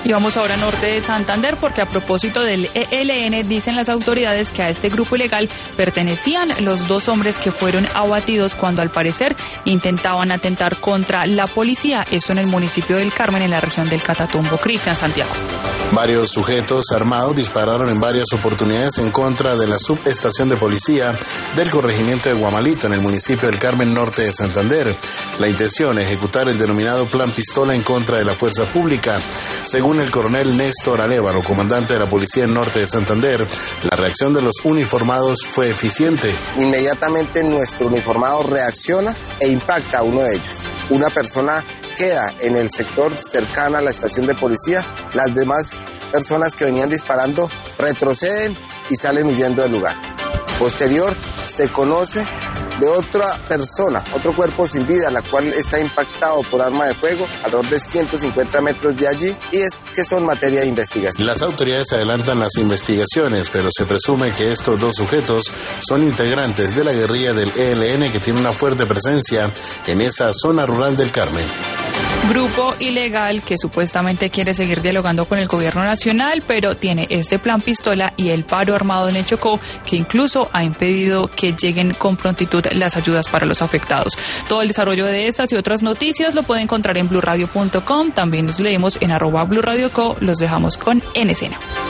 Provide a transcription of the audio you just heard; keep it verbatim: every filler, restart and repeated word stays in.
Y vamos ahora a norte de Santander porque a propósito del E L N dicen las autoridades que a este grupo ilegal pertenecían los dos hombres que fueron abatidos cuando al parecer intentaban atentar contra la policía, eso en el municipio del Carmen en la región del Catatumbo. Cristian Santiago. Varios sujetos armados dispararon en varias oportunidades en contra de la subestación de policía del corregimiento de Guamalito en el municipio del Carmen norte de Santander. La intención, ejecutar el denominado plan pistola en contra de la fuerza pública. Según el coronel Néstor Alévaro, comandante de la policía en norte de Santander, la reacción de los uniformados fue eficiente. Inmediatamente nuestro uniformado reacciona e impacta a uno de ellos. Una persona queda en el sector cercano a la estación de policía. Las demás personas que venían disparando retroceden y salen huyendo del lugar. Posterior, se conoce de otra persona, otro cuerpo sin vida, la cual está impactado por arma de fuego alrededor de ciento cincuenta metros de allí, y es que son materia de investigación. Las autoridades adelantan las investigaciones, pero se presume que estos dos sujetos son integrantes de la guerrilla del E L N que tiene una fuerte presencia en esa zona rural del Carmen. Grupo ilegal que supuestamente quiere seguir dialogando con el gobierno nacional, pero tiene este plan pistola y el paro armado en el Chocó, que incluso ha impedido que lleguen con prontitud las ayudas para los afectados. Todo el desarrollo de estas y otras noticias lo puede encontrar en blue radio punto com. También nos leemos en arroba blue radio co. Los dejamos con En Escena.